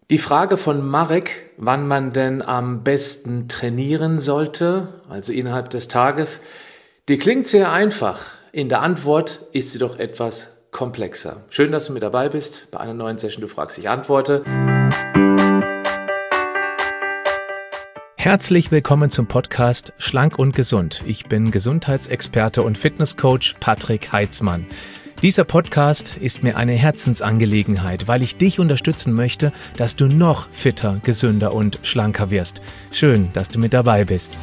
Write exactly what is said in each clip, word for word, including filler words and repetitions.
Die Frage von Marek, wann man denn am besten trainieren sollte, also innerhalb des Tages, die klingt sehr einfach. In der Antwort ist sie doch etwas komplexer. Schön, dass du mit dabei bist bei einer neuen Session Du fragst, ich antworte. Herzlich willkommen zum Podcast Schlank und Gesund. Ich bin Gesundheitsexperte und Fitnesscoach Patrick Heitzmann. Dieser Podcast ist mir eine Herzensangelegenheit, weil ich dich unterstützen möchte, dass du noch fitter, gesünder und schlanker wirst. Schön, dass du mit dabei bist.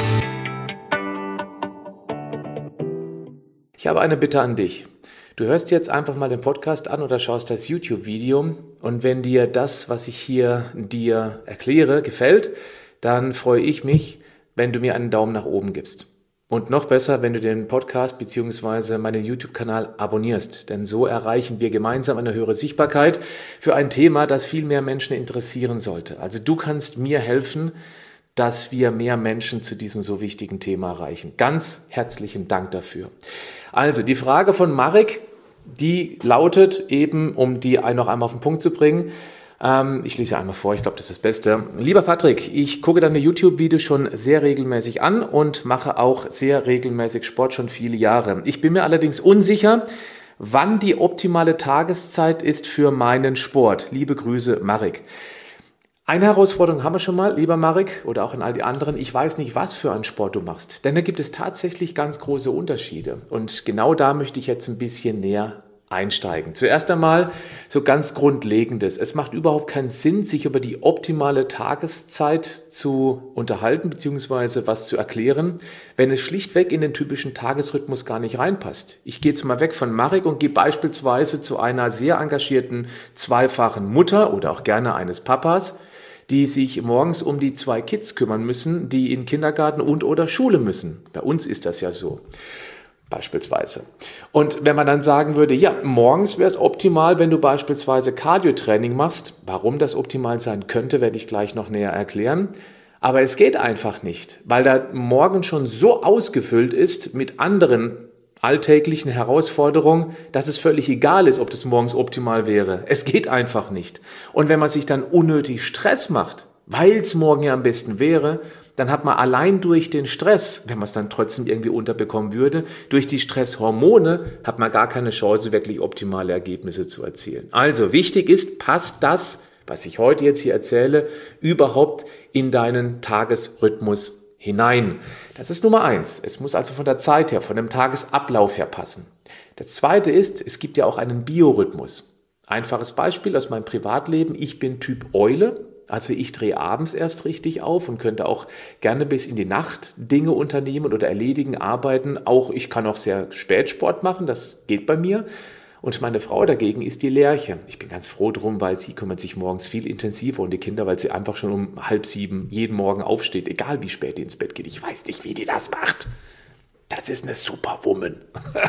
Ich habe eine Bitte an dich. Du hörst jetzt einfach mal den Podcast an oder schaust das YouTube-Video und wenn dir das, was ich hier dir erkläre, gefällt, dann freue ich mich, wenn du mir einen Daumen nach oben gibst. Und noch besser, wenn du den Podcast bzw. meinen YouTube-Kanal abonnierst, denn so erreichen wir gemeinsam eine höhere Sichtbarkeit für ein Thema, das viel mehr Menschen interessieren sollte. Also du kannst mir helfen, dass wir mehr Menschen zu diesem so wichtigen Thema erreichen. Ganz herzlichen Dank dafür. Also die Frage von Marek, die lautet eben, um die noch einmal auf den Punkt zu bringen, Ich lese einmal vor, ich glaube, das ist das Beste. Lieber Patrick, ich gucke deine YouTube-Videos schon sehr regelmäßig an und mache auch sehr regelmäßig Sport schon viele Jahre. Ich bin mir allerdings unsicher, wann die optimale Tageszeit ist für meinen Sport. Liebe Grüße, Marek. Eine Herausforderung haben wir schon mal, lieber Marek, oder auch an all die anderen. Ich weiß nicht, was für einen Sport du machst, denn da gibt es tatsächlich ganz große Unterschiede. Und genau da möchte ich jetzt ein bisschen näher einsteigen. Zuerst einmal so ganz Grundlegendes. Es macht überhaupt keinen Sinn, sich über die optimale Tageszeit zu unterhalten bzw. was zu erklären, wenn es schlichtweg in den typischen Tagesrhythmus gar nicht reinpasst. Ich gehe jetzt mal weg von Marek und gehe beispielsweise zu einer sehr engagierten zweifachen Mutter oder auch gerne eines Papas, die sich morgens um die zwei Kids kümmern müssen, die in Kindergarten und oder Schule müssen. Bei uns ist das ja so. Beispielsweise. Und wenn man dann sagen würde, ja, morgens wäre es optimal, wenn du beispielsweise Cardio-Training machst. Warum das optimal sein könnte, werde ich gleich noch näher erklären. Aber es geht einfach nicht, weil der Morgen schon so ausgefüllt ist mit anderen alltäglichen Herausforderungen, dass es völlig egal ist, ob das morgens optimal wäre. Es geht einfach nicht. Und wenn man sich dann unnötig Stress macht, weil es morgen ja am besten wäre, dann hat man allein durch den Stress, wenn man es dann trotzdem irgendwie unterbekommen würde, durch die Stresshormone hat man gar keine Chance, wirklich optimale Ergebnisse zu erzielen. Also wichtig ist, passt das, was ich heute jetzt hier erzähle, überhaupt in deinen Tagesrhythmus hinein. Das ist Nummer eins. Es muss also von der Zeit her, von dem Tagesablauf her passen. Das zweite ist, es gibt ja auch einen Biorhythmus. Einfaches Beispiel aus meinem Privatleben. Ich bin Typ Eule. Also ich drehe abends erst richtig auf und könnte auch gerne bis in die Nacht Dinge unternehmen oder erledigen, arbeiten. Auch ich kann auch sehr spät Sport machen, das geht bei mir. Und meine Frau dagegen ist die Lerche. Ich bin ganz froh drum, weil sie kümmert sich morgens viel intensiver um die Kinder, weil sie einfach schon um halb sieben jeden Morgen aufsteht, egal wie spät die ins Bett geht. Ich weiß nicht, wie die das macht. Das ist eine Superwoman.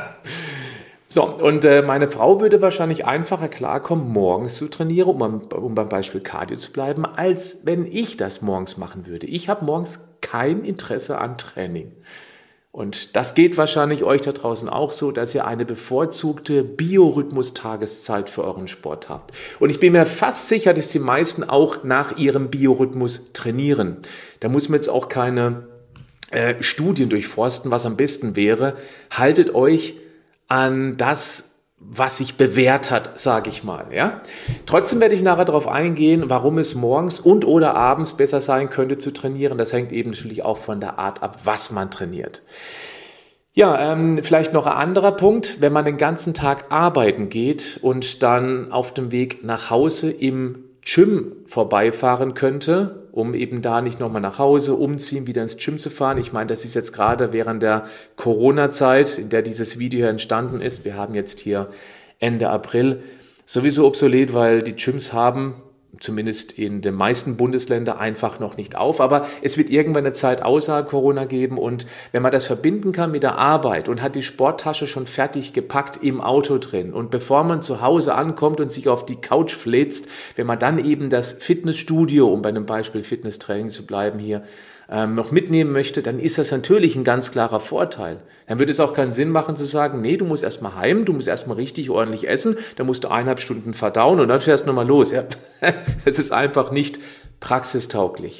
So, und äh, meine Frau würde wahrscheinlich einfacher klarkommen, morgens zu trainieren, um, am, um beim Beispiel Cardio zu bleiben, als wenn ich das morgens machen würde. Ich habe morgens kein Interesse an Training. Und das geht wahrscheinlich euch da draußen auch so, dass ihr eine bevorzugte Biorhythmus-Tageszeit für euren Sport habt. Und ich bin mir fast sicher, dass die meisten auch nach ihrem Biorhythmus trainieren. Da muss man jetzt auch keine äh, Studien durchforsten, was am besten wäre. Haltet euch an das, was sich bewährt hat, sage ich mal. Ja? Trotzdem werde ich nachher darauf eingehen, warum es morgens und oder abends besser sein könnte zu trainieren. Das hängt eben natürlich auch von der Art ab, was man trainiert. Ja, ähm, vielleicht noch ein anderer Punkt, wenn man den ganzen Tag arbeiten geht und dann auf dem Weg nach Hause im Gym vorbeifahren könnte, um eben da nicht nochmal nach Hause, umziehen, wieder ins Gym zu fahren. Ich meine, das ist jetzt gerade während der Corona-Zeit, in der dieses Video hier entstanden ist. Wir haben jetzt hier Ende April, sowieso obsolet, weil die Gyms haben, zumindest in den meisten Bundesländern, einfach noch nicht auf. Aber es wird irgendwann eine Zeit außerhalb Corona geben und wenn man das verbinden kann mit der Arbeit und hat die Sporttasche schon fertig gepackt im Auto drin und bevor man zu Hause ankommt und sich auf die Couch fläzt, wenn man dann eben das Fitnessstudio, um bei einem Beispiel Fitnesstraining zu bleiben hier, ähm, noch mitnehmen möchte, dann ist das natürlich ein ganz klarer Vorteil. Dann würde es auch keinen Sinn machen zu sagen, nee, du musst erstmal heim, du musst erstmal richtig ordentlich essen, dann musst du eineinhalb Stunden verdauen und dann fährst du nochmal los. Ja, das ist einfach nicht praxistauglich.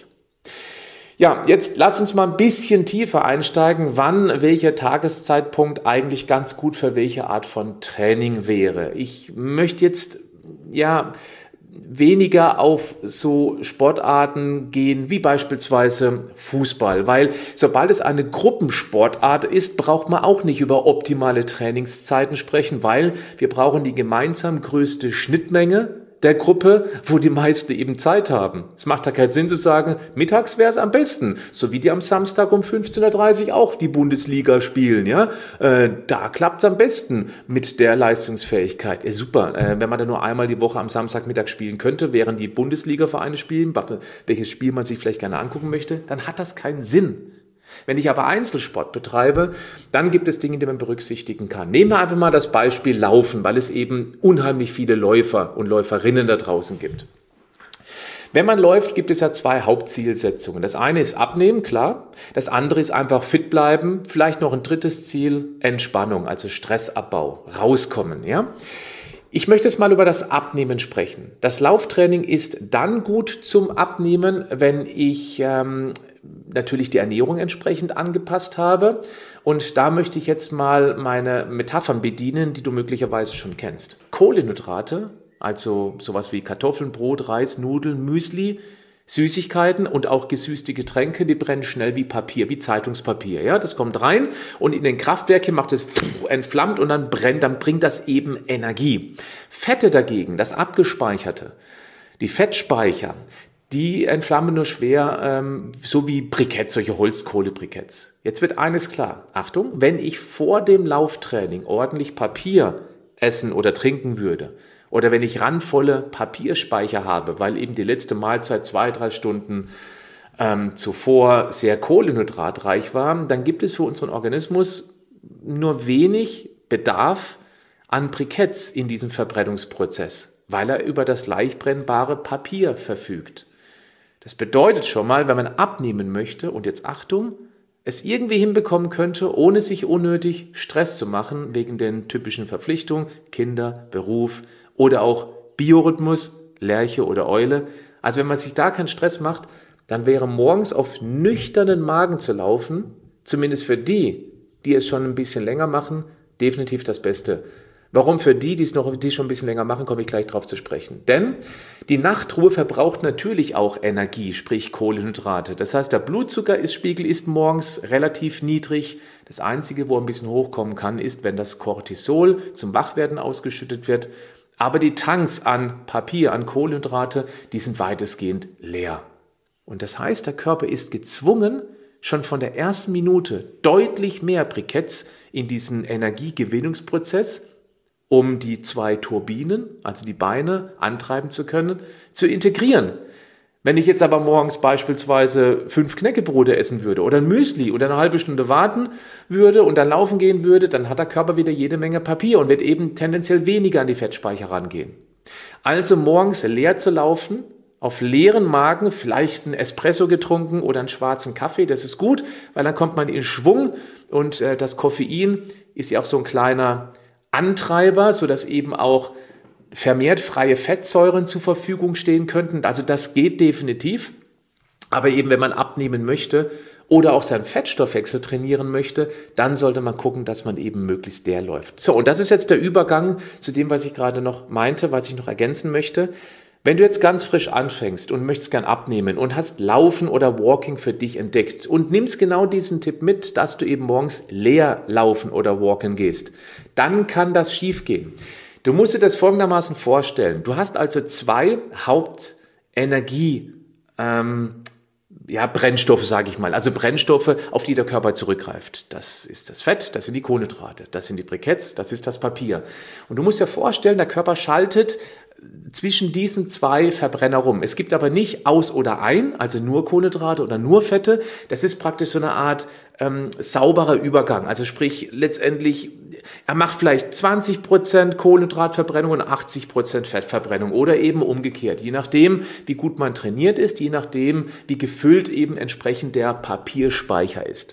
Ja, jetzt lass uns mal ein bisschen tiefer einsteigen, wann welcher Tageszeitpunkt eigentlich ganz gut für welche Art von Training wäre. Ich möchte jetzt ja weniger auf so Sportarten gehen wie beispielsweise Fußball, weil sobald es eine Gruppensportart ist, braucht man auch nicht über optimale Trainingszeiten sprechen, weil wir brauchen die gemeinsam größte Schnittmenge der Gruppe, wo die meisten eben Zeit haben. Es macht da keinen Sinn zu sagen, mittags wäre es am besten, so wie die am Samstag um fünfzehn Uhr dreißig auch die Bundesliga spielen. Ja, äh, da klappt es am besten mit der Leistungsfähigkeit. Ja, super, äh, wenn man da nur einmal die Woche am Samstagmittag spielen könnte, während die Bundesliga-Vereine spielen, welches Spiel man sich vielleicht gerne angucken möchte, dann hat das keinen Sinn. Wenn ich aber Einzelsport betreibe, dann gibt es Dinge, die man berücksichtigen kann. Nehmen wir einfach mal das Beispiel Laufen, weil es eben unheimlich viele Läufer und Läuferinnen da draußen gibt. Wenn man läuft, gibt es ja zwei Hauptzielsetzungen. Das eine ist Abnehmen, klar. Das andere ist einfach fit bleiben. Vielleicht noch ein drittes Ziel, Entspannung, also Stressabbau, rauskommen, ja. Ich möchte jetzt mal über das Abnehmen sprechen. Das Lauftraining ist dann gut zum Abnehmen, wenn ich ähm, natürlich die Ernährung entsprechend angepasst habe. Und da möchte ich jetzt mal meine Metaphern bedienen, die du möglicherweise schon kennst. Kohlenhydrate, also sowas wie Kartoffeln, Brot, Reis, Nudeln, Müsli, Süßigkeiten und auch gesüßte Getränke, die brennen schnell wie Papier, wie Zeitungspapier. Ja, das kommt rein und in den Kraftwerken macht es entflammt und dann brennt, dann bringt das eben Energie. Fette dagegen, das Abgespeicherte, die Fettspeicher, die entflammen nur schwer, ähm, so wie Briketts, solche Holzkohlebriketts. Jetzt wird eines klar. Achtung, wenn ich vor dem Lauftraining ordentlich Papier essen oder trinken würde, oder wenn ich randvolle Papierspeicher habe, weil eben die letzte Mahlzeit zwei, drei Stunden ähm, zuvor sehr kohlenhydratreich war, dann gibt es für unseren Organismus nur wenig Bedarf an Briketts in diesem Verbrennungsprozess, weil er über das leicht brennbare Papier verfügt. Das bedeutet schon mal, wenn man abnehmen möchte, und jetzt Achtung, es irgendwie hinbekommen könnte, ohne sich unnötig Stress zu machen, wegen den typischen Verpflichtungen, Kinder, Beruf, oder auch Biorhythmus, Lerche oder Eule. Also wenn man sich da keinen Stress macht, dann wäre morgens auf nüchternen Magen zu laufen, zumindest für die, die es schon ein bisschen länger machen, definitiv das Beste. Warum für die, die es noch, die schon ein bisschen länger machen, komme ich gleich drauf zu sprechen. Denn die Nachtruhe verbraucht natürlich auch Energie, sprich Kohlenhydrate. Das heißt, der Blutzuckerspiegel ist morgens relativ niedrig. Das Einzige, wo er ein bisschen hochkommen kann, ist, wenn das Cortisol zum Wachwerden ausgeschüttet wird. Aber die Tanks an Papier, an Kohlenhydrate, die sind weitestgehend leer. Und das heißt, der Körper ist gezwungen, schon von der ersten Minute deutlich mehr Briketts in diesen Energiegewinnungsprozess, um die zwei Turbinen, also die Beine, antreiben zu können, zu integrieren. Wenn ich jetzt aber morgens beispielsweise fünf Knäckebrote essen würde oder ein Müsli oder eine halbe Stunde warten würde und dann laufen gehen würde, dann hat der Körper wieder jede Menge Papier und wird eben tendenziell weniger an die Fettspeicher rangehen. Also morgens leer zu laufen, auf leeren Magen, vielleicht einen Espresso getrunken oder einen schwarzen Kaffee, das ist gut, weil dann kommt man in Schwung und äh, das Koffein ist ja auch so ein kleiner Antreiber, sodass eben auch vermehrt freie Fettsäuren zur Verfügung stehen könnten. Also das geht definitiv. Aber eben, wenn man abnehmen möchte oder auch seinen Fettstoffwechsel trainieren möchte, dann sollte man gucken, dass man eben möglichst leer läuft. So, und das ist jetzt der Übergang zu dem, was ich gerade noch meinte, was ich noch ergänzen möchte. Wenn du jetzt ganz frisch anfängst und möchtest gern abnehmen und hast Laufen oder Walking für dich entdeckt und nimmst genau diesen Tipp mit, dass du eben morgens leer laufen oder walken gehst, dann kann das schiefgehen. Du musst dir das folgendermaßen vorstellen. Du hast also zwei Hauptenergie, ähm, ja, Brennstoffe, sage ich mal. Also Brennstoffe, auf die der Körper zurückgreift. Das ist das Fett, das sind die Kohlenhydrate, das sind die Briketts, das ist das Papier. Und du musst dir vorstellen, der Körper schaltet zwischen diesen zwei Verbrenner rum. Es gibt aber nicht aus oder ein, also nur Kohlenhydrate oder nur Fette. Das ist praktisch so eine Art ähm, sauberer Übergang. Also sprich letztendlich, er macht vielleicht zwanzig Prozent Kohlenhydratverbrennung und achtzig Prozent Fettverbrennung oder eben umgekehrt. Je nachdem, wie gut man trainiert ist, je nachdem, wie gefüllt eben entsprechend der Papierspeicher ist.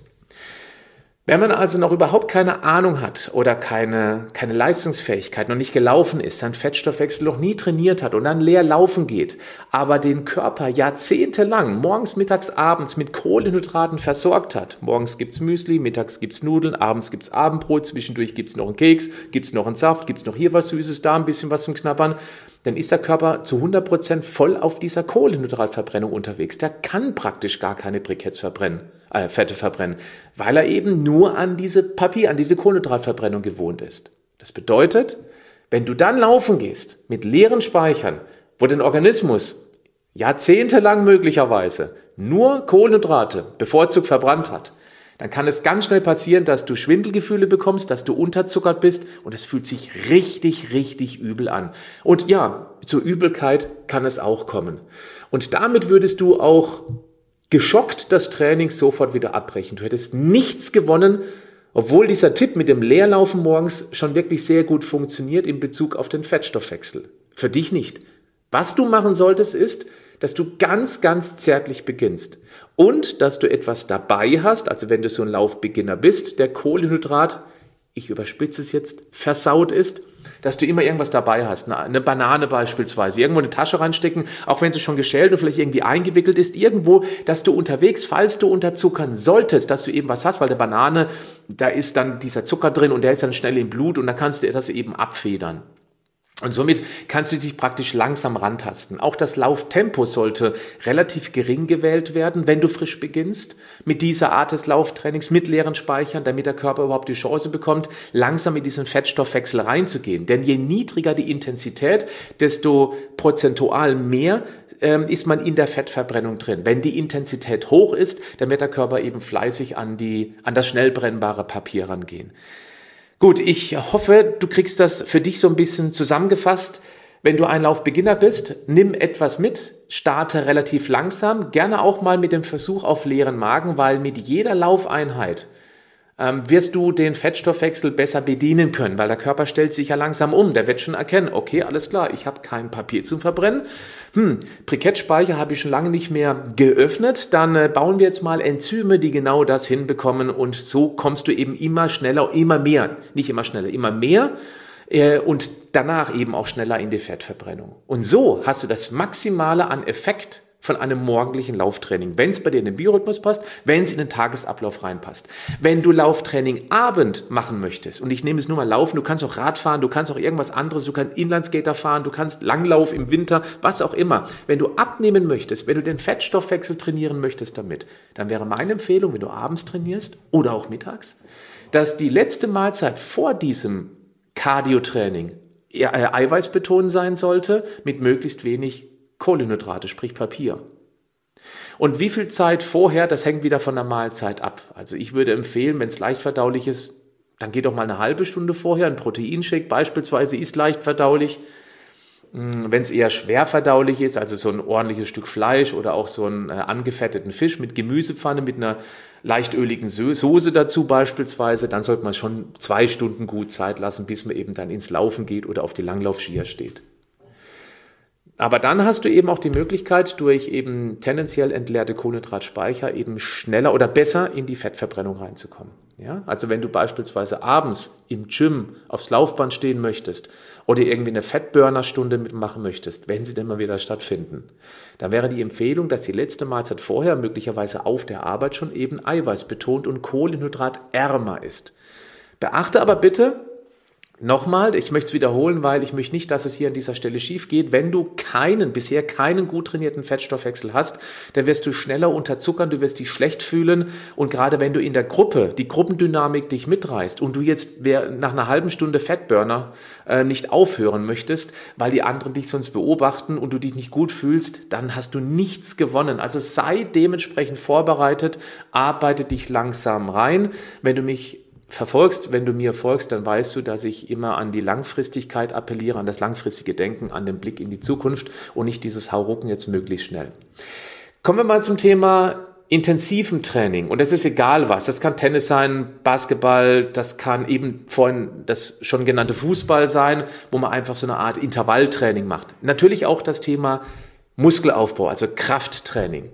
Wenn man also noch überhaupt keine Ahnung hat oder keine, keine Leistungsfähigkeit, noch nicht gelaufen ist, seinen Fettstoffwechsel noch nie trainiert hat und dann leer laufen geht, aber den Körper jahrzehntelang morgens, mittags, abends mit Kohlenhydraten versorgt hat. Morgens gibt's Müsli, mittags gibt's Nudeln, abends gibt's Abendbrot, zwischendurch gibt's noch einen Keks, gibt's noch einen Saft, gibt's noch hier was Süßes, da ein bisschen was zum Knabbern. Dann ist der Körper zu hundert Prozent voll auf dieser Kohlenhydratverbrennung unterwegs. Der kann praktisch gar keine Briketts verbrennen, äh, Fette verbrennen, weil er eben nur an diese Papier, an diese Kohlenhydratverbrennung gewohnt ist. Das bedeutet, wenn du dann laufen gehst mit leeren Speichern, wo dein Organismus jahrzehntelang möglicherweise nur Kohlenhydrate bevorzugt verbrannt hat, dann kann es ganz schnell passieren, dass du Schwindelgefühle bekommst, dass du unterzuckert bist und es fühlt sich richtig, richtig übel an. Und ja, zur Übelkeit kann es auch kommen. Und damit würdest du auch geschockt das Training sofort wieder abbrechen. Du hättest nichts gewonnen, obwohl dieser Tipp mit dem Leerlaufen morgens schon wirklich sehr gut funktioniert in Bezug auf den Fettstoffwechsel. Für dich nicht. Was du machen solltest ist, dass du ganz, ganz zärtlich beginnst und dass du etwas dabei hast, also wenn du so ein Laufbeginner bist, der Kohlenhydrat, ich überspitze es jetzt, versaut ist, dass du immer irgendwas dabei hast, eine Banane beispielsweise, irgendwo in eine Tasche reinstecken, auch wenn sie schon geschält und vielleicht irgendwie eingewickelt ist, irgendwo, dass du unterwegs, falls du unterzuckern solltest, dass du eben was hast, weil der Banane, da ist dann dieser Zucker drin und der ist dann schnell im Blut und dann kannst du das eben abfedern. Und somit kannst du dich praktisch langsam rantasten. Auch das Lauftempo sollte relativ gering gewählt werden, wenn du frisch beginnst mit dieser Art des Lauftrainings, mit leeren Speichern, damit der Körper überhaupt die Chance bekommt, langsam in diesen Fettstoffwechsel reinzugehen. Denn je niedriger die Intensität, desto prozentual mehr ähm, ist man in der Fettverbrennung drin. Wenn die Intensität hoch ist, dann wird der Körper eben fleißig an, die, an das schnell brennbare Papier rangehen. Gut, ich hoffe, du kriegst das für dich so ein bisschen zusammengefasst. Wenn du ein Laufbeginner bist, nimm etwas mit, starte relativ langsam, gerne auch mal mit dem Versuch auf leeren Magen, weil mit jeder Laufeinheit ähm, wirst du den Fettstoffwechsel besser bedienen können, weil der Körper stellt sich ja langsam um, der wird schon erkennen, okay, alles klar, ich habe kein Papier zum Verbrennen, hm, Brikettspeicher habe ich schon lange nicht mehr geöffnet, dann äh, bauen wir jetzt mal Enzyme, die genau das hinbekommen und so kommst du eben immer schneller, immer mehr, nicht immer schneller, immer mehr äh, und danach eben auch schneller in die Fettverbrennung. Und so hast du das Maximale an Effekt von einem morgendlichen Lauftraining, wenn es bei dir in den Biorhythmus passt, wenn es in den Tagesablauf reinpasst. Wenn du Lauftraining Abend machen möchtest, und ich nehme es nur mal Laufen, du kannst auch Rad fahren, du kannst auch irgendwas anderes, du kannst Inlineskater fahren, du kannst Langlauf im Winter, was auch immer. Wenn du abnehmen möchtest, wenn du den Fettstoffwechsel trainieren möchtest damit, dann wäre meine Empfehlung, wenn du abends trainierst oder auch mittags, dass die letzte Mahlzeit vor diesem Cardio-Training eiweißbetont sein sollte, mit möglichst wenig Kohlenhydrate, sprich Papier. Und wie viel Zeit vorher, das hängt wieder von der Mahlzeit ab. Also ich würde empfehlen, wenn es leicht verdaulich ist, dann geht doch mal eine halbe Stunde vorher. Ein Proteinshake beispielsweise ist leicht verdaulich. Wenn es eher schwer verdaulich ist, also so ein ordentliches Stück Fleisch oder auch so einen äh, angefetteten Fisch mit Gemüsepfanne, mit einer leicht öligen Soße dazu beispielsweise, dann sollte man schon zwei Stunden gut Zeit lassen, bis man eben dann ins Laufen geht oder auf die Langlaufskier steht. Aber dann hast du eben auch die Möglichkeit, durch eben tendenziell entleerte Kohlenhydratspeicher eben schneller oder besser in die Fettverbrennung reinzukommen. Ja? Also wenn du beispielsweise abends im Gym aufs Laufband stehen möchtest oder irgendwie eine Fettburner-Stunde mitmachen möchtest, wenn sie denn mal wieder stattfinden, dann wäre die Empfehlung, dass die letzte Mahlzeit vorher möglicherweise auf der Arbeit schon eben eiweißbetont und kohlenhydratärmer ist. Beachte aber bitte, nochmal, ich möchte es wiederholen, weil ich möchte nicht, dass es hier an dieser Stelle schief geht. Wenn du keinen, bisher keinen gut trainierten Fettstoffwechsel hast, dann wirst du schneller unterzuckern, du wirst dich schlecht fühlen und gerade wenn du in der Gruppe, die Gruppendynamik dich mitreißt und du jetzt nach einer halben Stunde Fettburner äh, nicht aufhören möchtest, weil die anderen dich sonst beobachten und du dich nicht gut fühlst, dann hast du nichts gewonnen. Also sei dementsprechend vorbereitet, arbeite dich langsam rein. Wenn du mich verfolgst, wenn du mir folgst, dann weißt du, dass ich immer an die Langfristigkeit appelliere, an das langfristige Denken, an den Blick in die Zukunft und nicht dieses Haurucken jetzt möglichst schnell. Kommen wir mal zum Thema intensiven Training, und das ist egal was, das kann Tennis sein, Basketball, das kann eben vorhin das schon genannte Fußball sein, wo man einfach so eine Art Intervalltraining macht. Natürlich auch das Thema Muskelaufbau, also Krafttraining.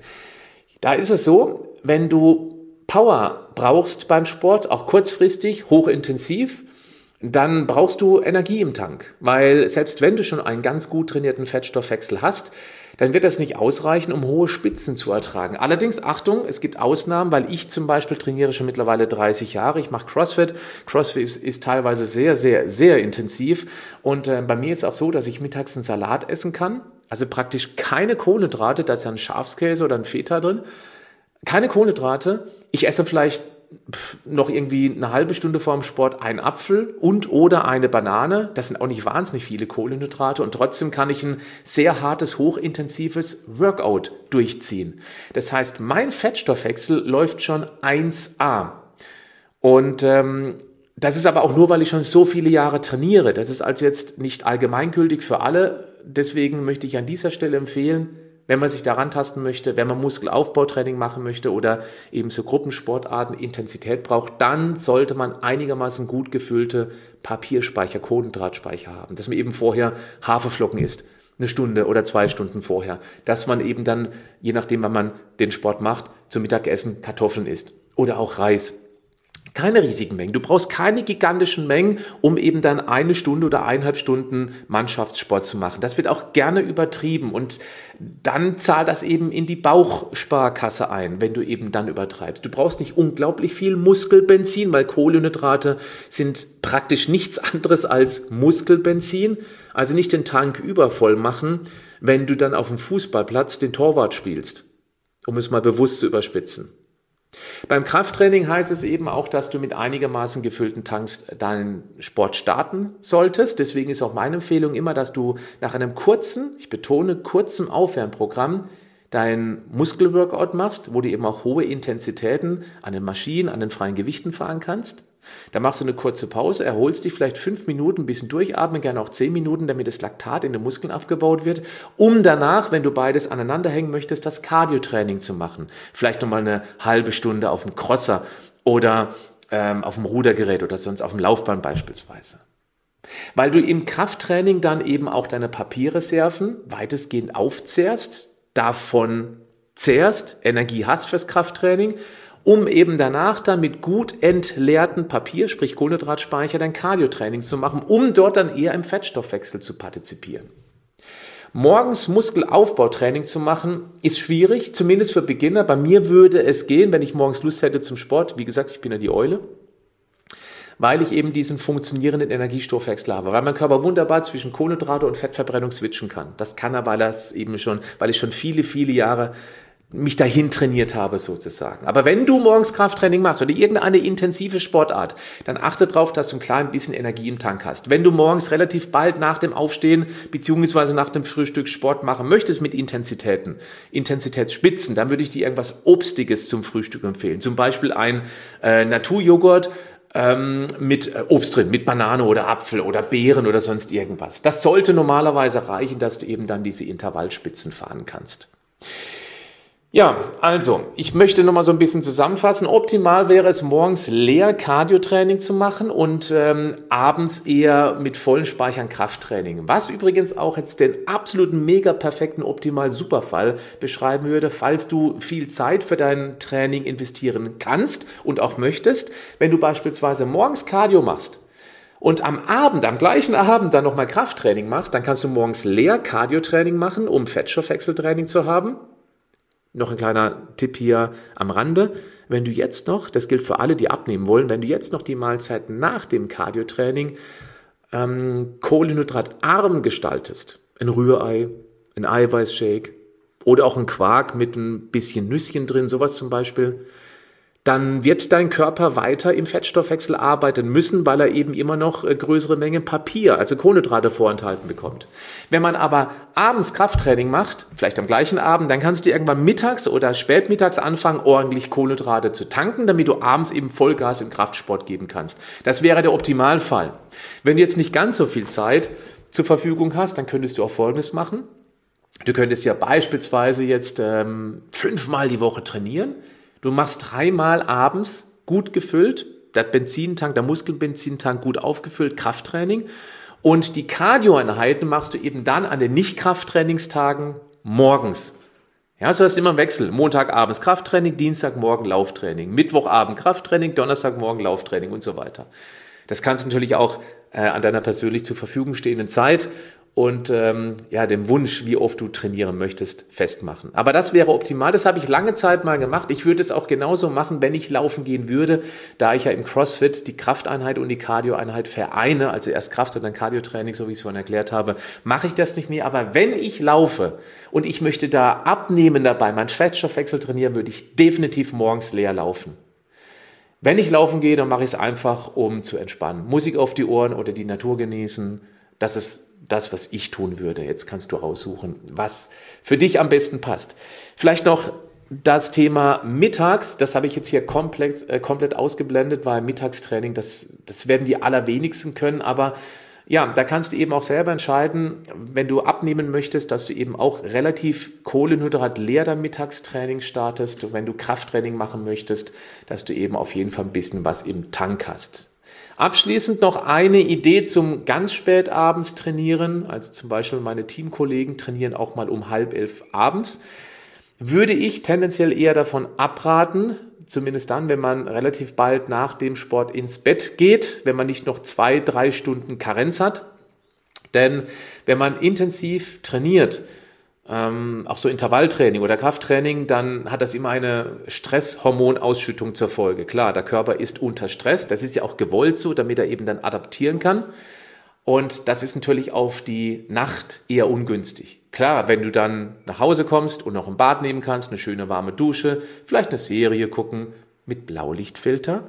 Da ist es so, wenn du Power brauchst beim Sport, auch kurzfristig, hochintensiv, dann brauchst du Energie im Tank, weil selbst wenn du schon einen ganz gut trainierten Fettstoffwechsel hast, dann wird das nicht ausreichen, um hohe Spitzen zu ertragen. Allerdings, Achtung, es gibt Ausnahmen, weil ich zum Beispiel trainiere schon mittlerweile dreißig Jahre. Ich mache CrossFit. CrossFit ist, ist teilweise sehr, sehr, sehr intensiv. Und äh, bei mir ist auch so, dass ich mittags einen Salat essen kann. Also praktisch keine Kohlenhydrate, da ist ja ein Schafskäse oder ein Feta drin. Keine Kohlenhydrate. Ich esse vielleicht noch irgendwie eine halbe Stunde vor dem Sport einen Apfel und oder eine Banane. Das sind auch nicht wahnsinnig viele Kohlenhydrate und trotzdem kann ich ein sehr hartes, hochintensives Workout durchziehen. Das heißt, mein Fettstoffwechsel läuft schon eins a. Und ähm, das ist aber auch nur, weil ich schon so viele Jahre trainiere. Das ist also jetzt nicht allgemeingültig für alle. Deswegen möchte ich an dieser Stelle empfehlen, wenn man sich daran tasten möchte, wenn man Muskelaufbautraining machen möchte oder eben so Gruppensportarten Intensität braucht, dann sollte man einigermaßen gut gefüllte Papierspeicher, Kohlenhydratspeicher haben, dass man eben vorher Haferflocken isst, eine Stunde oder zwei Stunden vorher, dass man eben dann, je nachdem, wann man den Sport macht, zum Mittagessen Kartoffeln isst oder auch Reis. Keine riesigen Mengen. Du brauchst keine gigantischen Mengen, um eben dann eine Stunde oder eineinhalb Stunden Mannschaftssport zu machen. Das wird auch gerne übertrieben und dann zahlt das eben in die Bauchsparkasse ein, wenn du eben dann übertreibst. Du brauchst nicht unglaublich viel Muskelbenzin, weil Kohlenhydrate sind praktisch nichts anderes als Muskelbenzin. Also nicht den Tank übervoll machen, wenn du dann auf dem Fußballplatz den Torwart spielst, um es mal bewusst zu überspitzen. Beim Krafttraining heißt es eben auch, dass du mit einigermaßen gefüllten Tanks deinen Sport starten solltest. Deswegen ist auch meine Empfehlung immer, dass du nach einem kurzen, ich betone, kurzen Aufwärmprogramm dein Muskelworkout machst, wo du eben auch hohe Intensitäten an den Maschinen, an den freien Gewichten fahren kannst. Da machst du eine kurze Pause, erholst dich vielleicht fünf Minuten, ein bisschen durchatmen, gerne auch zehn Minuten, damit das Laktat in den Muskeln abgebaut wird, um danach, wenn du beides aneinander hängen möchtest, das Cardio-Training zu machen. Vielleicht nochmal eine halbe Stunde auf dem Crosser oder ähm, auf dem Rudergerät oder sonst auf dem Laufband beispielsweise. Weil du im Krafttraining dann eben auch deine Papierreserven weitestgehend aufzehrst, davon zehrst, Energie hast fürs Krafttraining, um eben danach dann mit gut entleerten Papier, sprich Kohlenhydratspeicher, dein Cardio-Training zu machen, um dort dann eher im Fettstoffwechsel zu partizipieren. Morgens Muskelaufbautraining zu machen, ist schwierig, zumindest für Beginner. Bei mir würde es gehen, wenn ich morgens Lust hätte zum Sport. Wie gesagt, ich bin ja die Eule, weil ich eben diesen funktionierenden Energiestoffwechsel habe, weil mein Körper wunderbar zwischen Kohlenhydrate und Fettverbrennung switchen kann. Das kann er, weil er es eben schon, weil ich schon viele, viele Jahre mich dahin trainiert habe sozusagen. Aber wenn du morgens Krafttraining machst oder irgendeine intensive Sportart, dann achte darauf, dass du ein klein bisschen Energie im Tank hast. Wenn du morgens relativ bald nach dem Aufstehen beziehungsweise nach dem Frühstück Sport machen möchtest mit Intensitäten, Intensitätsspitzen, dann würde ich dir irgendwas Obstiges zum Frühstück empfehlen. Zum Beispiel ein äh, Naturjoghurt ähm, mit äh, Obst drin, mit Banane oder Apfel oder Beeren oder sonst irgendwas. Das sollte normalerweise reichen, dass du eben dann diese Intervallspitzen fahren kannst. Ja, also, ich möchte nochmal so ein bisschen zusammenfassen. Optimal wäre es, morgens leer Cardio-Training zu machen und ähm, abends eher mit vollen Speichern Krafttraining. Was übrigens auch jetzt den absoluten mega perfekten Optimal-Superfall beschreiben würde, falls du viel Zeit für dein Training investieren kannst und auch möchtest. Wenn du beispielsweise morgens Cardio machst und am Abend, am gleichen Abend dann nochmal Krafttraining machst, dann kannst du morgens leer Cardio-Training machen, um Fettstoffwechseltraining zu haben. Noch ein kleiner Tipp hier am Rande. Wenn du jetzt noch, das gilt für alle, die abnehmen wollen, wenn du jetzt noch die Mahlzeiten nach dem Cardio-Training ähm, kohlenhydratarm gestaltest, ein Rührei, ein Eiweißshake oder auch ein Quark mit ein bisschen Nüsschen drin, sowas zum Beispiel, dann wird dein Körper weiter im Fettstoffwechsel arbeiten müssen, weil er eben immer noch größere Mengen Papier, also Kohlenhydrate vorenthalten bekommt. Wenn man aber abends Krafttraining macht, vielleicht am gleichen Abend, dann kannst du irgendwann mittags oder spätmittags anfangen, ordentlich Kohlenhydrate zu tanken, damit du abends eben Vollgas im Kraftsport geben kannst. Das wäre der Optimalfall. Wenn du jetzt nicht ganz so viel Zeit zur Verfügung hast, dann könntest du auch Folgendes machen. Du könntest ja beispielsweise jetzt ähm, fünfmal die Woche trainieren. Du machst dreimal abends gut gefüllt, der Benzintank, der Muskelbenzintank gut aufgefüllt, Krafttraining. Und die Cardio-Einheiten machst du eben dann an den Nicht-Krafttrainingstagen morgens. Ja, so hast du immer einen Wechsel. Montagabends Krafttraining, Dienstagmorgen Lauftraining, Mittwochabend Krafttraining, Donnerstagmorgen Lauftraining und so weiter. Das kannst du natürlich auch äh, an deiner persönlich zur Verfügung stehenden Zeit und ähm, ja, dem Wunsch, wie oft du trainieren möchtest, festmachen. Aber das wäre optimal. Das habe ich lange Zeit mal gemacht. Ich würde es auch genauso machen, wenn ich laufen gehen würde, da ich ja im CrossFit die Krafteinheit und die Cardio-Einheit vereine, also erst Kraft- und dann Cardio-Training, so wie ich es vorhin erklärt habe, mache ich das nicht mehr. Aber wenn ich laufe und ich möchte da abnehmen dabei, meinen Fettstoffwechsel trainieren, würde ich definitiv morgens leer laufen. Wenn ich laufen gehe, dann mache ich es einfach, um zu entspannen. Musik auf die Ohren oder die Natur genießen. Das ist das, was ich tun würde. Jetzt kannst du raussuchen, was für dich am besten passt. Vielleicht noch das Thema mittags. Das habe ich jetzt hier komplett, äh, komplett ausgeblendet, weil Mittagstraining, das, das werden die allerwenigsten können. Aber ja, da kannst du eben auch selber entscheiden, wenn du abnehmen möchtest, dass du eben auch relativ kohlenhydratleer dein Mittagstraining startest. Und wenn du Krafttraining machen möchtest, dass du eben auf jeden Fall ein bisschen was im Tank hast. Abschließend noch eine Idee zum ganz spät abends trainieren, also zum Beispiel meine Teamkollegen trainieren auch mal um halb elf abends, würde ich tendenziell eher davon abraten, zumindest dann, wenn man relativ bald nach dem Sport ins Bett geht, wenn man nicht noch zwei, drei Stunden Karenz hat. Denn wenn man intensiv trainiert, Ähm, auch so Intervalltraining oder Krafttraining, dann hat das immer eine Stresshormonausschüttung zur Folge. Klar, der Körper ist unter Stress, das ist ja auch gewollt so, damit er eben dann adaptieren kann. Und das ist natürlich auf die Nacht eher ungünstig. Klar, wenn du dann nach Hause kommst und noch ein Bad nehmen kannst, eine schöne warme Dusche, vielleicht eine Serie gucken mit Blaulichtfilter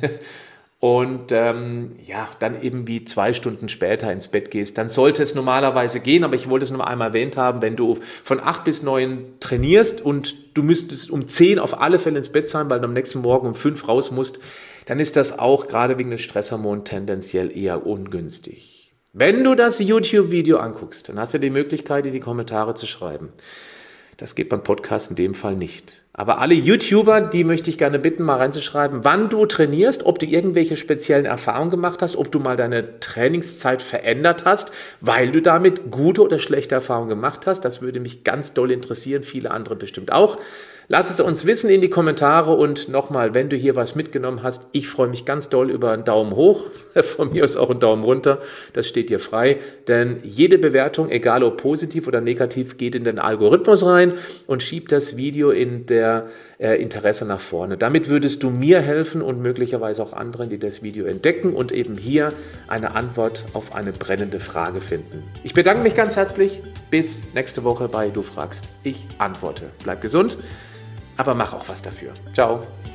und ähm, ja, dann eben wie zwei Stunden später ins Bett gehst, dann sollte es normalerweise gehen, aber ich wollte es noch einmal erwähnt haben, wenn du von acht bis neun trainierst und du müsstest um zehn auf alle Fälle ins Bett sein, weil du am nächsten Morgen um fünf raus musst, dann ist das auch gerade wegen des Stresshormons tendenziell eher ungünstig. Wenn du das YouTube-Video anguckst, dann hast du die Möglichkeit, in die Kommentare zu schreiben. Das geht beim Podcast in dem Fall nicht. Aber alle YouTuber, die möchte ich gerne bitten, mal reinzuschreiben, wann du trainierst, ob du irgendwelche speziellen Erfahrungen gemacht hast, ob du mal deine Trainingszeit verändert hast, weil du damit gute oder schlechte Erfahrungen gemacht hast. Das würde mich ganz doll interessieren, viele andere bestimmt auch. Lass es uns wissen in die Kommentare und nochmal, wenn du hier was mitgenommen hast, ich freue mich ganz doll über einen Daumen hoch, von mir aus auch einen Daumen runter, das steht dir frei, denn jede Bewertung, egal ob positiv oder negativ, geht in den Algorithmus rein und schiebt das Video in der äh, Interesse nach vorne. Damit würdest du mir helfen und möglicherweise auch anderen, die das Video entdecken und eben hier eine Antwort auf eine brennende Frage finden. Ich bedanke mich ganz herzlich, bis nächste Woche bei Du fragst, ich antworte. Bleib gesund. Aber mach auch was dafür. Ciao.